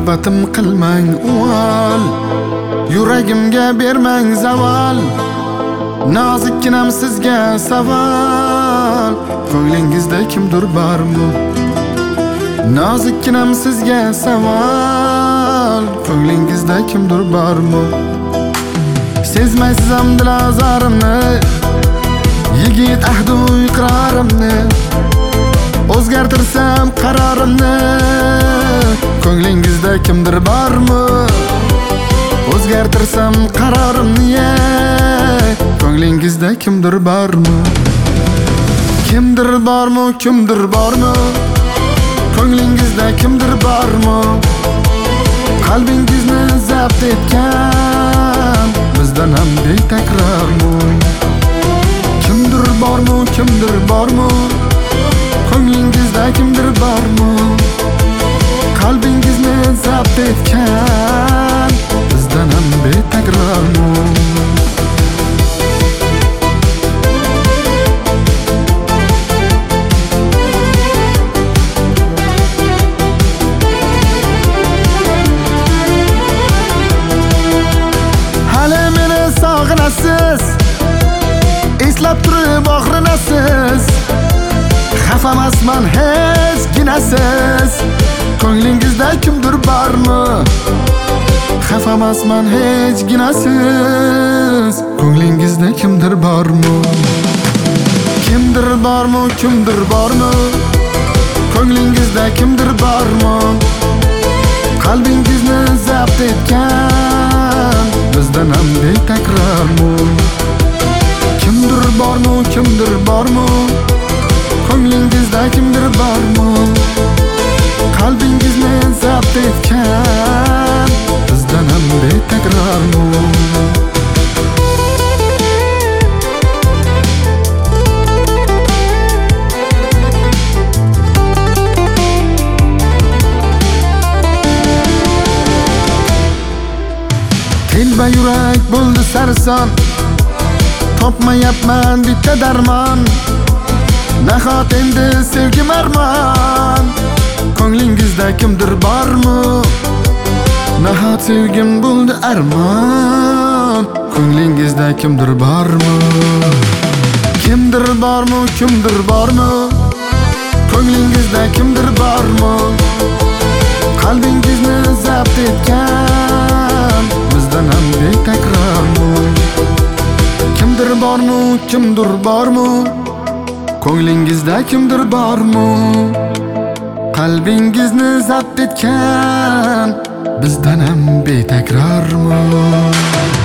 muhabbatim qilmang uvol, yuragimga bermang zaval. Nozikkinam sizga savol, ko'nglingizda kimdir bormi? Nozikkinam sizga savol, ko'nglingizda kimdir bormi? Sezmaysiz ham dilazorimni, yigit ahdu iqrorimni, o'zgartirsam qarorimni, ko'nglingizda kimdir bormi? O'zgartirsam qarorimni, ko'nglingizda kimdir bormi? Kimdir bormi, kimdir bormi? Ko'nglingizda kimdir bormi? Qalbingizni zabt etgan bizdan ham betakrormi? Kimdir bormi, kimdir bormi? Ko'nglingizda kimdir bormi? Qalbingizni zabt etgan bizdan ham betakrormi? Sog'inasiz, eslab turib og'rinasiz. Xafamasman hech ginasiz, ko'nglingizda kimdir bormi? Xafamasman hech ginasiz, ko'nglingizda kimdir bormi? Kimdir bormi, kimdir bormi? Ko'nglingizda kimdir bormi? Qalbingizni zabt etgan bizdan ham betakrormi? Kimdir bormi, kimdir bormi? Ko'nglingizda kimdir bormi? Qalbingizni zabt etgan bizdan ham betakrormi? Telba yurak bo'ldi sarson, topmayapman bitta darmon. Nahot endi sevgim armon, ko'nglingizda kimdir bormi? Nahot sevgim bo'ldi armon, ko'nglingizda kimdir bormi? Kimdir bormi, kimdir bormi? Ko'nglingizda kimdir bormi? Qalbingizni zabt etgan bizdan ham betakrormi? Kimdir bormi, kimdir bormi? Ko'nglingizda kimdir bormi? Qalbingizni zabt etgan bizdan ham betakrormi?